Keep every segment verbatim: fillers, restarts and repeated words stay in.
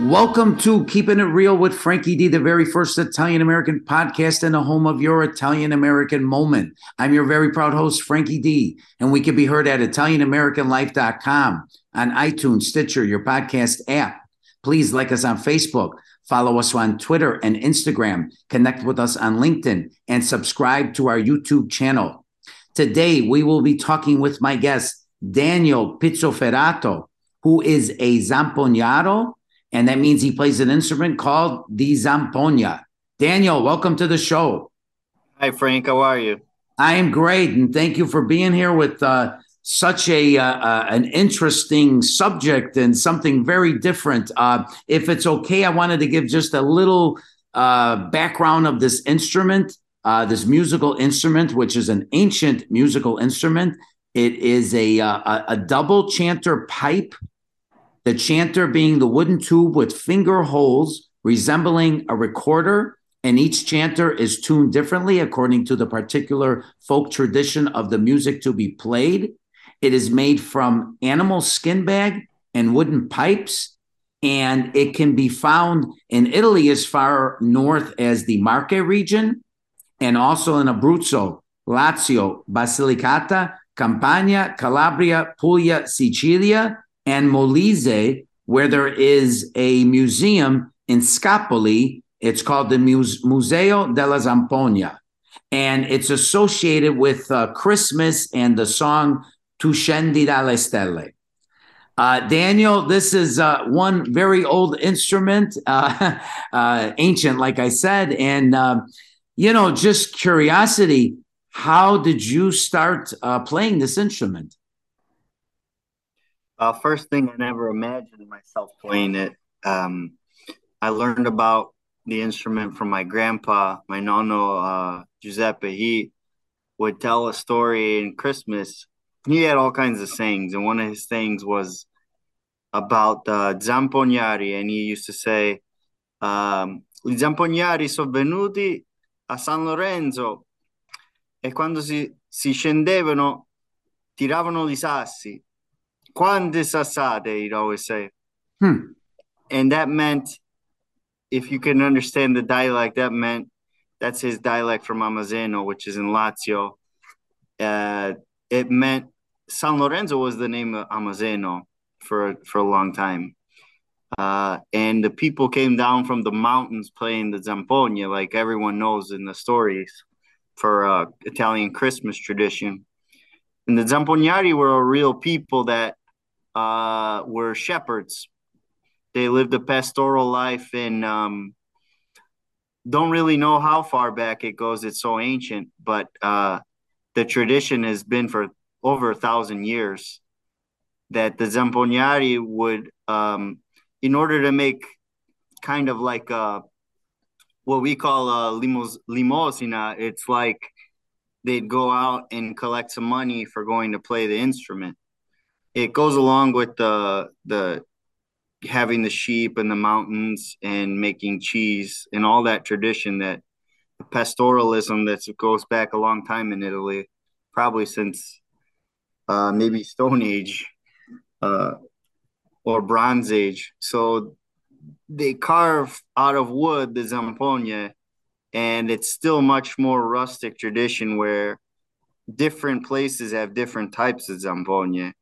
Welcome to Keeping It Real with Frankie D, the very first Italian American podcast and the home of your Italian American moment. I'm your very proud host, Frankie D, and we can be heard at Italian American Life dot com, on iTunes, Stitcher, your podcast app. Please like us on Facebook, follow us on Twitter and Instagram, connect with us on LinkedIn, and subscribe to our YouTube channel. Today, we will be talking with my guest, Daniel Pizzoferrato, who is a zampognato, and that means he plays an instrument called the zampogna. Daniel, welcome to the show. Hi, Frank. How are you? I am great, and thank you for being here with uh, such a uh, uh, an interesting subject and something very different. Uh, if it's okay, I wanted to give just a little uh, background of this instrument, uh, this musical instrument, which is an ancient musical instrument. It is a uh, a double chanter pipe. The chanter being the wooden tube with finger holes resembling a recorder, and each chanter is tuned differently according to the particular folk tradition of the music to be played. It is made from animal skin bag and wooden pipes, and it can be found in Italy as far north as the Marche region, and also in Abruzzo, Lazio, Basilicata, Campania, Calabria, Puglia, Sicilia, and Molise, where there is a museum in Scapoli. It's called the Muse- Museo della Zampogna, and it's associated with uh, Christmas and the song Tu scendi dalle stelle. Uh, Daniel, this is uh, one very old instrument, uh, uh, ancient, like I said, and uh, you know, just curiosity. How did you start uh, playing this instrument? Uh, first thing, I never imagined myself playing it. Um, I learned about the instrument from my grandpa, my nonno, uh, Giuseppe. He would tell a story in Christmas. He had all kinds of sayings, and one of his sayings was about uh, zampognari, and he used to say, um, "Gli zampognari sono venuti a San Lorenzo e quando si, si scendevano tiravano i sassi. Quante sassate," he'd always say. Hmm. And that meant, if you can understand the dialect, that meant that's his dialect from Amazzeno, which is in Lazio. Uh, it meant San Lorenzo was the name of Amazzeno for for a long time. Uh, and the people came down from the mountains playing the zampogna, like everyone knows in the stories for uh, Italian Christmas tradition. And the zampognari were a real people that uh, were shepherds. They lived a pastoral life and um, don't really know how far back it goes. It's so ancient, but uh, the tradition has been for over a thousand years that the zampognari would, um, in order to make kind of like a, what we call a limos- limosina, it's like they'd go out and collect some money for going to play the instrument. It goes along with the the having the sheep in the mountains and making cheese and all that tradition, that pastoralism that goes back a long time in Italy, probably since uh, maybe Stone Age uh, or Bronze Age. So they carve out of wood the zampogna, and it's still much more rustic tradition where different places have different types of zampogna.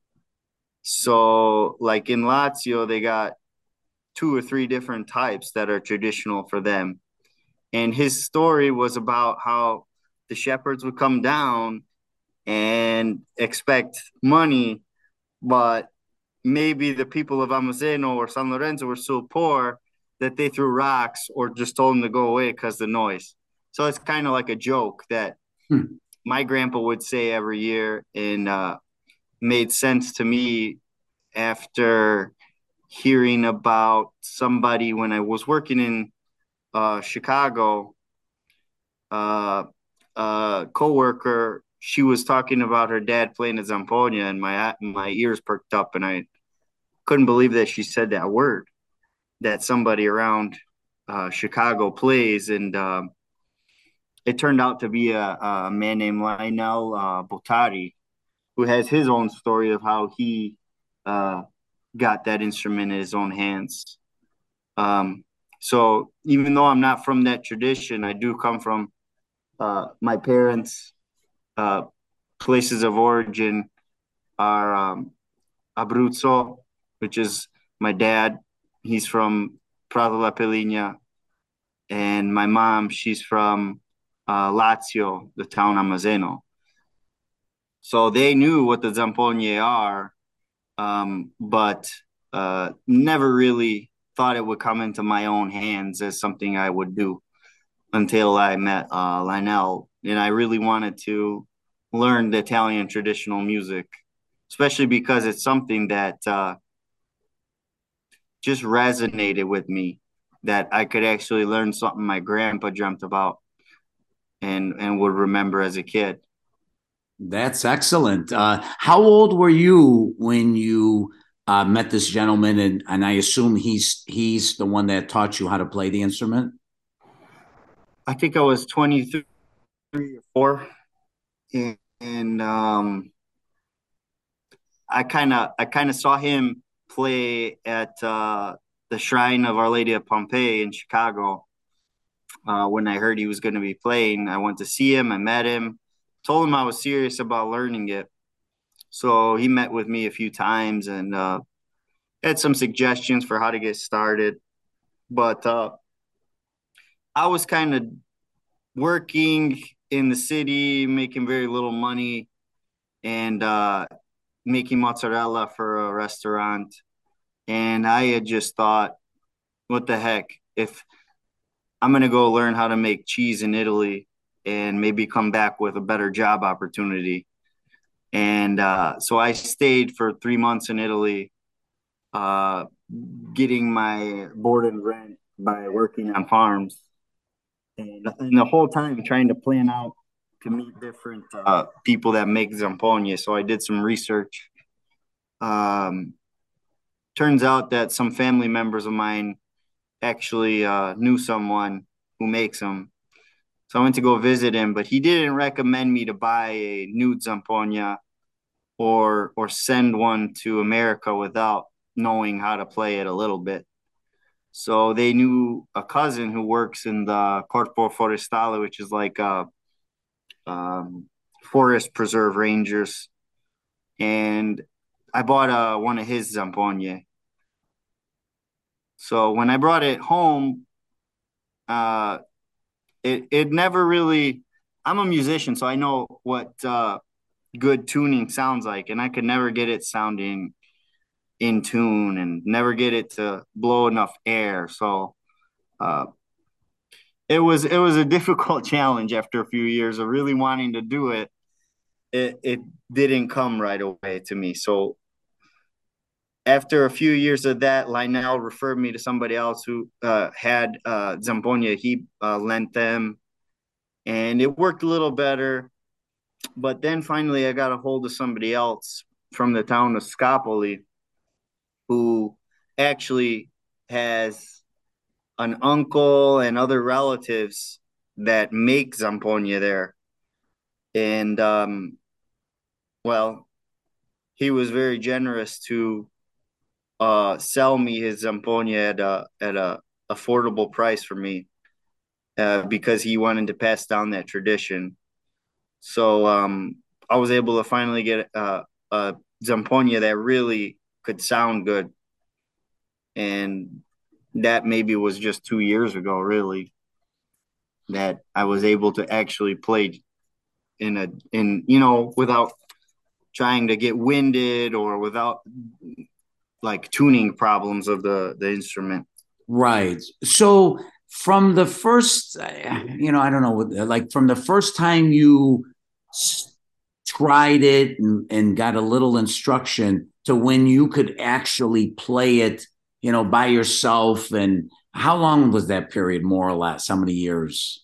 So, like in Lazio, they got two or three different types that are traditional for them. And his story was about how the shepherds would come down and expect money, but maybe the people of Amazzeno or San Lorenzo were so poor that they threw rocks or just told them to go away because the noise. So it's kind of like a joke that Hmm. my grandpa would say every year, and uh, made sense to me after hearing about somebody when I was working in uh, Chicago. Uh, a coworker, she was talking about her dad playing the zamponia, and my my ears perked up, and I couldn't believe that she said that word, that somebody around uh, Chicago plays. And um, it turned out to be a, a man named Lionel uh, Botari, who has his own story of how he uh, got that instrument in his own hands. Um, so even though I'm not from that tradition, I do come from uh, my parents' uh, places of origin are um, Abruzzo, which is my dad. He's from Prato La Pelligna, and my mom, she's from uh, Lazio, the town Amazeno. So they knew what the Zampogne are, um, but uh, never really thought it would come into my own hands as something I would do until I met uh, Lionel, and I really wanted to learn the Italian traditional music, especially because it's something that uh, just resonated with me. That I could actually learn something my grandpa dreamt about and and would remember as a kid. That's excellent. Uh, how old were you when you uh, met this gentleman? And, and I assume he's he's the one that taught you how to play the instrument. I think I was twenty-three or four, and, and um, I kind of I kind of saw him play at uh, the Shrine of Our Lady of Pompeii in Chicago. Uh, when I heard he was going to be playing, I went to see him. I met him, told him I was serious about learning it. So he met with me a few times and uh, had some suggestions for how to get started. But uh, I was kind of working in the city, making very little money, and uh, making mozzarella for a restaurant. And I had just thought, what the heck? If I'm going to go learn how to make cheese in Italy and maybe come back with a better job opportunity. And uh, so I stayed for three months in Italy, uh, getting my board and rent by working on farms. And, and the whole time trying to plan out to meet different uh, people that make Zampogna. So I did some research. Um, turns out that some family members of mine actually uh, knew someone who makes them. So I went to go visit him, but he didn't recommend me to buy a new Zampogna or or send one to America without knowing how to play it a little bit. So they knew a cousin who works in the Corpo Forestale, which is like a um, forest preserve rangers, and I bought uh, one of his Zampogna. So when I brought it home, uh, it it never really. I'm a musician, so I know what uh, good tuning sounds like, and I could never get it sounding in tune, and never get it to blow enough air. So uh, it was it was a difficult challenge after a few years of really wanting to do it. It it didn't come right away to me. So after a few years of that, Lionel referred me to somebody else who uh, had uh, Zampogna. He uh, lent them, and it worked a little better. But then finally, I got a hold of somebody else from the town of Scopoli who actually has an uncle and other relatives that make Zampogna there. And, um, well, he was very generous to uh, sell me his Zampogna at a, at a affordable price for me uh, because he wanted to pass down that tradition. So um, I was able to finally get uh, a Zampogna that really could sound good. And that maybe was just two years ago, really, that I was able to actually play in a in you know without trying to get winded or without like tuning problems of the the instrument. Right. So from the first, you know, I don't know, like from the first time you tried it and, and got a little instruction to when you could actually play it, you know, by yourself. And how long was that period, more or less? How many years?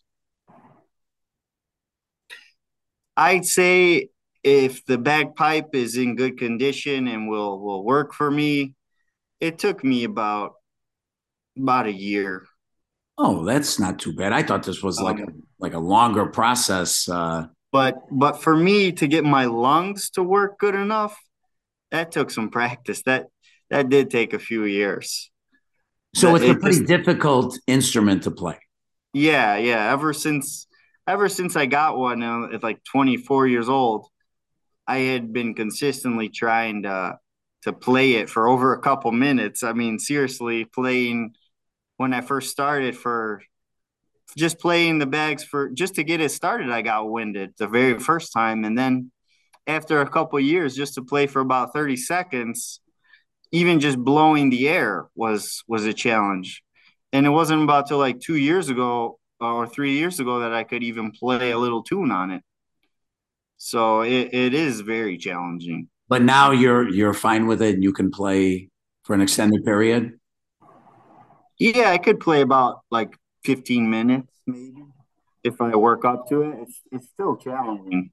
I'd say if the bagpipe is in good condition and will will work for me, it took me about about a year. Oh, that's not too bad. I thought this was like a Um, like a longer process. Uh, but but for me to get my lungs to work good enough, that took some practice. That that did take a few years. So That it's a it pretty just difficult instrument to play. yeah, yeah. Ever since ever since I got one uh, at like twenty-four years old, I had been consistently trying to to play it for over a couple minutes. I mean, seriously, playing when I first started for just playing the bags for just to get it started, I got winded the very first time, and then after a couple years, just to play for about thirty seconds, even just blowing the air was was a challenge. And it wasn't about till like two years ago or three years ago that I could even play a little tune on it. So it, it is very challenging. But now you're you're fine with it and you can play for an extended period. Yeah, I could play about like fifteen minutes maybe if I work up to it. It's it's still challenging.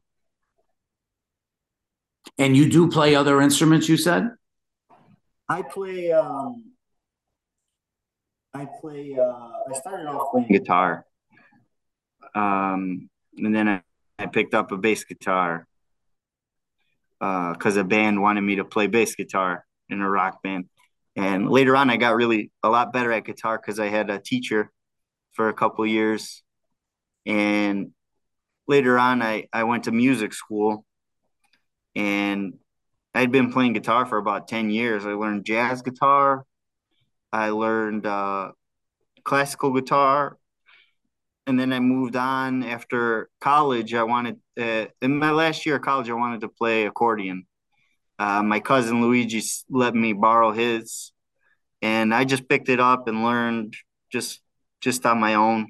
And you do play other instruments, you said? I play um I play uh I started off playing guitar. Um and then I, I picked up a bass guitar uh because a band wanted me to play bass guitar in a rock band. And later on I got really a lot better at guitar because I had a teacher for a couple years. And later on I, I went to music school and I'd been playing guitar for about ten years. I learned jazz guitar. I learned uh, classical guitar. And then I moved on after college. I wanted, uh, in my last year of college, I wanted to play accordion. Uh, my cousin Luigi let me borrow his, and I just picked it up and learned just just on my own.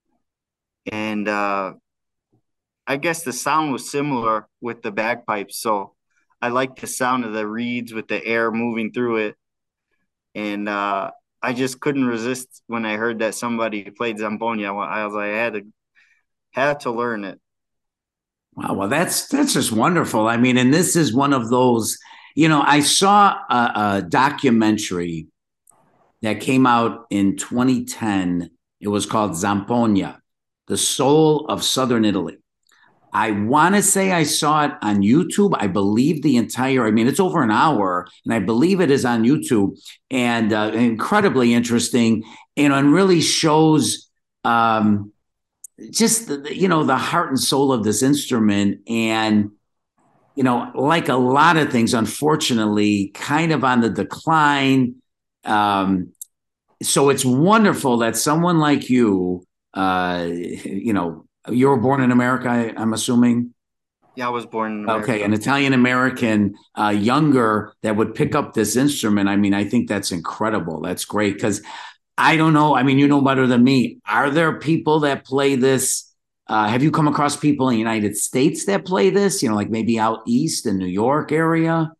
And uh, I guess the sound was similar with the bagpipes. So I liked the sound of the reeds with the air moving through it. And uh, I just couldn't resist when I heard that somebody played Zamponia. I was like, I had to had to learn it. Wow, well, that's that's just wonderful. I mean, and this is one of those, you know, I saw a, a documentary that came out in twenty ten. It was called Zamponia, The Soul of Southern Italy. I want to say I saw it on YouTube. I believe the entire, I mean, it's over an hour, and I believe it is on YouTube, and uh, incredibly interesting, you know, and really shows um, just, the, you know, the heart and soul of this instrument. And, you know, like a lot of things, unfortunately, kind of on the decline. Um, so it's wonderful that someone like you, uh, you know, you were born in America, I, I'm assuming. Yeah, I was born in America. Okay, an Italian American, uh, younger, that would pick up this instrument. I mean, I think that's incredible. That's great because I don't know. I mean, you know better than me. Are there people that play this? Uh, have you come across people in the United States that play this? You know, like maybe out east in New York area?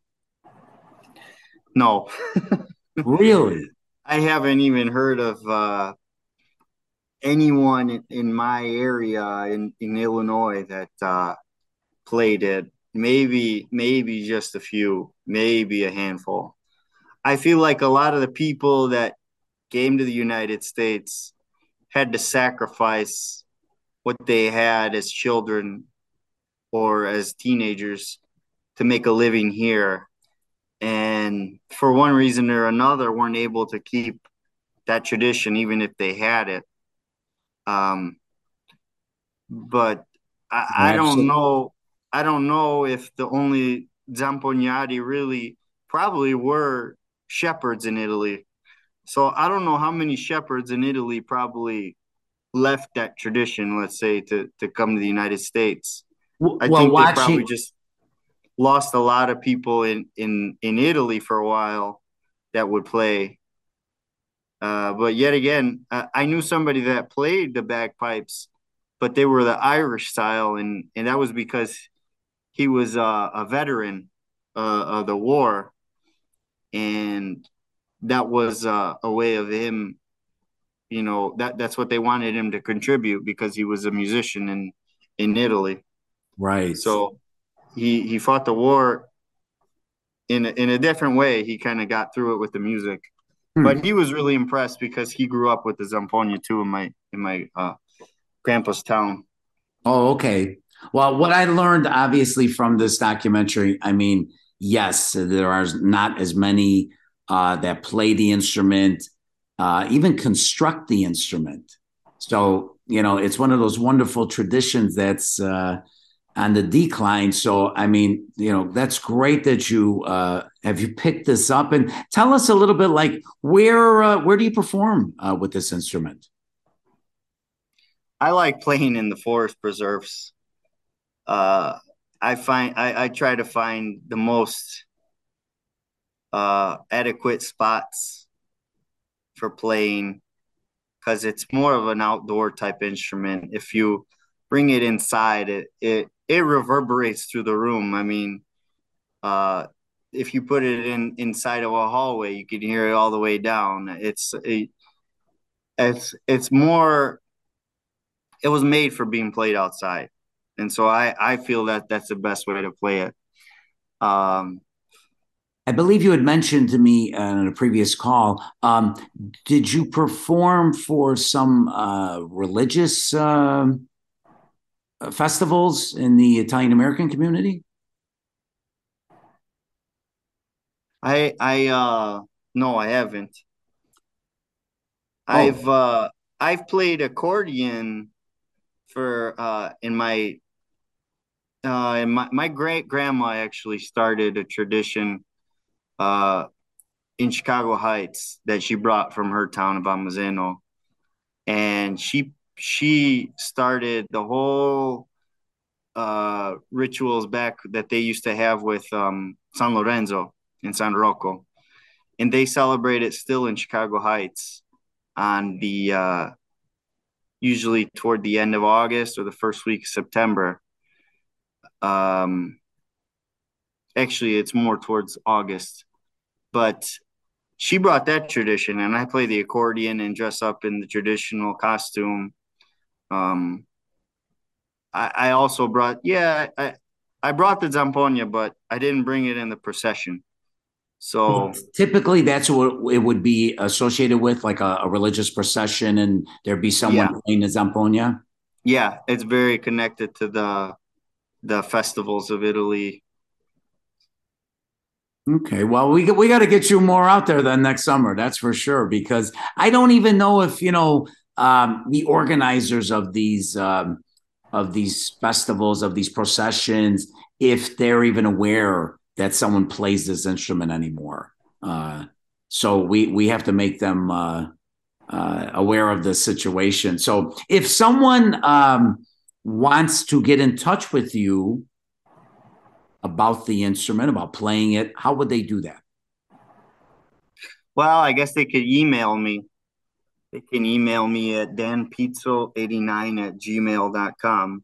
No. Really? I haven't even heard of uh, anyone in, in my area in, in Illinois that uh, played it. Maybe, maybe just a few, maybe a handful. I feel like a lot of the people that came to the United States had to sacrifice what they had as children or as teenagers to make a living here. And for one reason or another, weren't able to keep that tradition, even if they had it. Um, but I, I don't know. I don't know if the only Zampognati really probably were shepherds in Italy. So I don't know how many shepherds in Italy probably left that tradition, let's say, to, to come to the United States. I Well, think they watching, probably just lost a lot of people in, in, in Italy for a while that would play. Uh, but yet again, uh, I knew somebody that played the bagpipes, but they were the Irish style, and, and that was because he was uh, a veteran uh, of the war, and that was uh, a way of him, you know, that that's what they wanted him to contribute because he was a musician in in Italy. right. So he he fought the war in a, in a different way. He kind of got through it with the music, Hmm. but he was really impressed because he grew up with the Zamponia too in my in my uh, grandpa's town. Oh, okay. Well, what I learned obviously from this documentary, I mean, yes, there are not as many uh, that play the instrument. uh, even construct the instrument. So, you know, it's one of those wonderful traditions that's uh, on the decline. So, I mean, you know, that's great that you uh, have you picked this up, and tell us a little bit like where uh, where do you perform uh, with this instrument? I like playing in the forest preserves. Uh, I find I, I try to find the most uh, adequate spots for playing because it's more of an outdoor type instrument. If you bring it inside, it it it reverberates through the room. I mean, uh, if you put it in inside of a hallway, you can hear it all the way down. It's it, it's it's more. It was made for being played outside, and so I I feel that that's the best way to play it. Um, I believe you had mentioned to me uh, in a previous call. Um, did you perform for some uh, religious uh, festivals in the Italian American community? I I uh no, I haven't. Oh, I've uh I've played accordion for uh in my uh in my, my great grandma actually started a tradition uh in Chicago Heights that she brought from her town of Amazeno, and she she started the whole uh rituals back that they used to have with um San Lorenzo in San Rocco, and they celebrate it still in Chicago Heights on the uh usually toward the end of August or the first week of September. Um, Actually, it's more towards August, but she brought that tradition, and I play the accordion and dress up in the traditional costume. Um, I, I also brought, yeah, I, I brought the zamponia, but I didn't bring it in the procession. well, So, typically that's what it would be associated with, like a, a religious procession, and there'd be someone yeah, playing the zamponia. yeah, it's very connected to the the festivals of Italy. Okay, well, we we got to get you more out there then next summer. That's for sure. Because I don't even know if you know um, the organizers of these um, of these festivals, of these processions, if they're even aware that someone plays this instrument anymore. Uh, so we we have to make them uh, uh, aware of the situation. So if someone um, wants to get in touch with you about the instrument, about playing it, how would they do that? Well, I guess they could email me. They can email me at danpizzo eighty-nine at gmail dot com.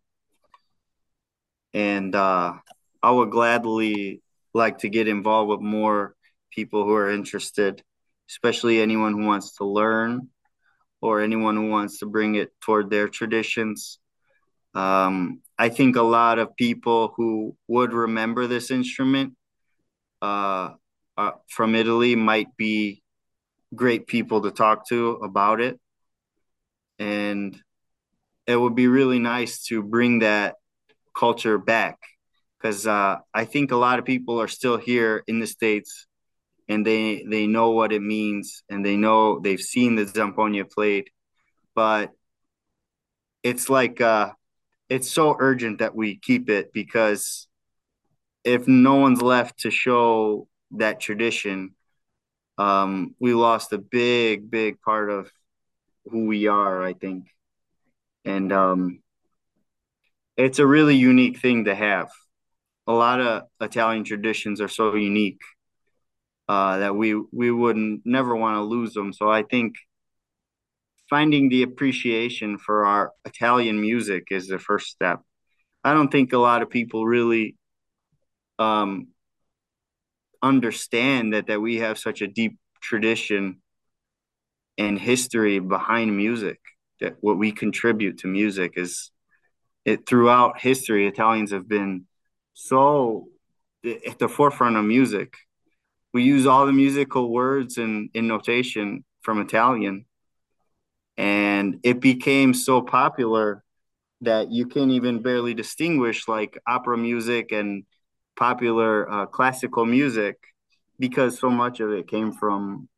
And uh, I would gladly like to get involved with more people who are interested, especially anyone who wants to learn or anyone who wants to bring it toward their traditions. Um, I think a lot of people who would remember this instrument uh, uh, from Italy might be great people to talk to about it. And it would be really nice to bring that culture back because uh, I think a lot of people are still here in the States and they they know what it means and they know they've seen the Zamponia played, but it's like uh, it's so urgent that we keep it because if no one's left to show that tradition, um, we lost a big, big part of who we are, I think. And um, it's a really unique thing to have. A lot of Italian traditions are so unique uh, that we we wouldn't never want to lose them. So I think finding the appreciation for our Italian music is the first step. I don't think a lot of people really um, understand that that we have such a deep tradition and history behind music. That what we contribute to music is it throughout history. Italians have been so at the forefront of music. We use all the musical words and in notation from Italian, and it became so popular that you can even barely distinguish like opera music and popular uh, classical music because so much of it came from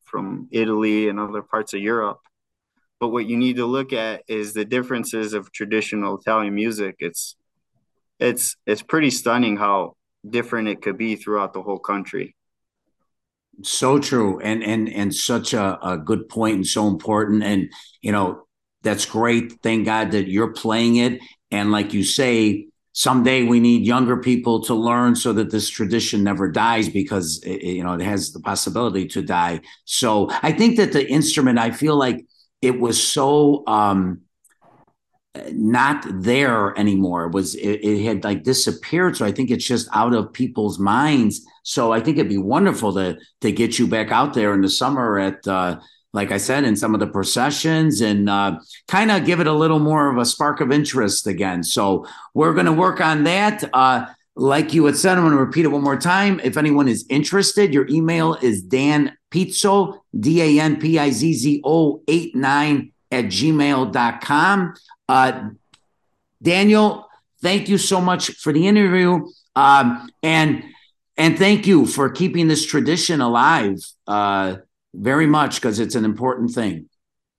from Italy and other parts of Europe. But what you need to look at is the differences of traditional Italian music. It's it's it's pretty stunning how different it could be throughout the whole country. So true, and and and such a, a good point, and so important. And you know, that's great. Thank God that you're playing it. And like you say, someday we need younger people to learn so that this tradition never dies, because it, you know, it has the possibility to die. So I think that the instrument, I feel like it was so um not there anymore. It was it, it had like disappeared. So I think it's just out of people's minds. So I think it'd be wonderful to to get you back out there in the summer at uh like I said, in some of the processions, and uh, kind of give it a little more of a spark of interest again. So we're going to work on that. Uh, like you had said, I'm going to repeat it one more time. If anyone is interested, your email is Dan Pizzo, D A N P I Z Z O eight nine at gmail dot com. Uh, Daniel, thank you so much for the interview. Um, and and thank you for keeping this tradition alive uh, very much, because it's an important thing.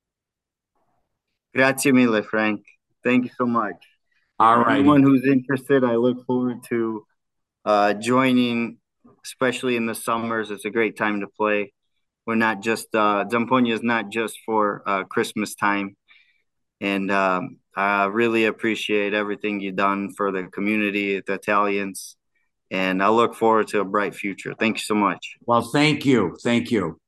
Grazie mille, Frank. Thank you so much. All right. Anyone who's interested, I look forward to uh, joining, especially in the summers. It's a great time to play. We're not just, uh, Zamponia is not just for uh, Christmas time. And um, I really appreciate everything you've done for the community, the Italians. And I look forward to a bright future. Thank you so much. Well, thank you. Thank you.